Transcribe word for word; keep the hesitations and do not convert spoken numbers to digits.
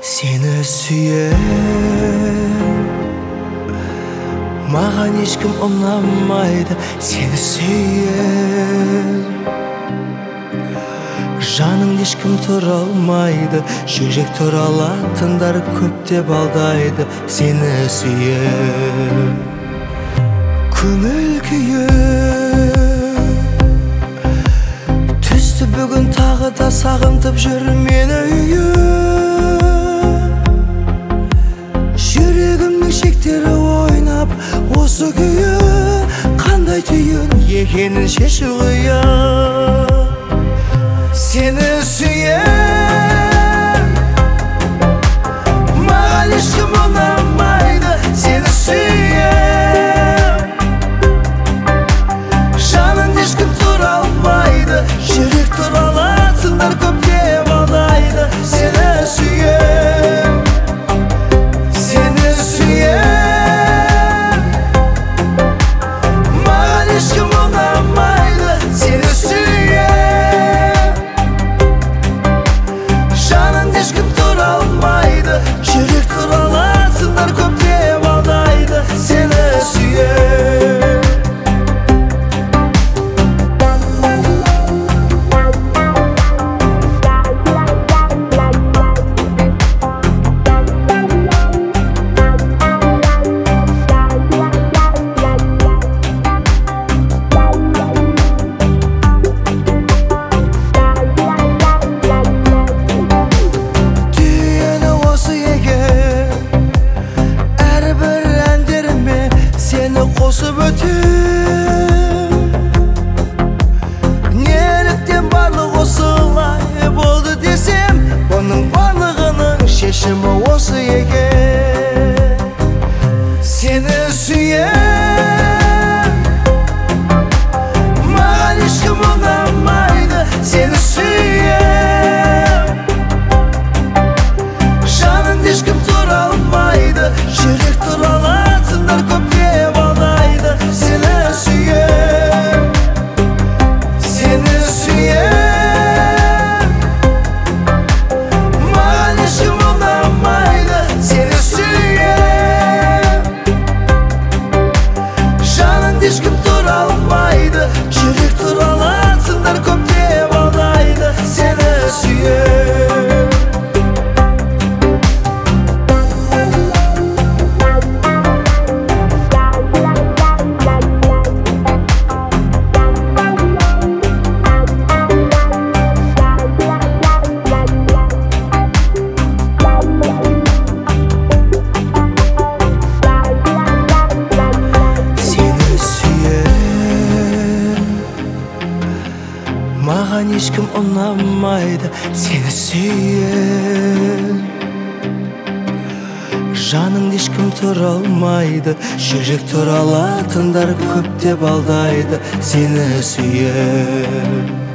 Seni süyen mаған ешкім ұнамайды. Seni süyen жаның ешкім тұра алмайды. Жүрек тұралатындар көп деп алдайды. Seni süyen көңіл күйі түсті бүгін тағы да сағынтып жүр мені үйі. Жүрегімнің шектері ойнап осы күйі қандай түйін екенін шешу қиын. Seni süyen маған ешкім ұнамайды. Seni süyen жаның ешкім тұра алмайды. Жүрек тұралатындар көп деп алдайды. Seni süyen Seni süyen маған ешкім ұнамайды. Seni süyen жаның ешкім тұра алмайды. Жүрек тұралатындар көп деп алдайды. Seni süyen қосып өтем. Неліктен барлық осылай болды десем, бұның барлығының шешімі осы екен. Seni süyen маған ешкім ұнамайды. Seni süyen жаның ешкім тұра алмайды. Жүрек тұралатындар көп деп алдайды. Seni süyen Seni süyen маған ешкім ұнамайды. Seni süyen жаның ешкім тұра алмайды. Жүрек тұралатындар көп деп алдайды. Seni süyen маған ешкім ұнамайды. Seni süyen жаның ешкім тұра алмайды. Жүрек тұралатындар көп деп алдайды. Seni süyen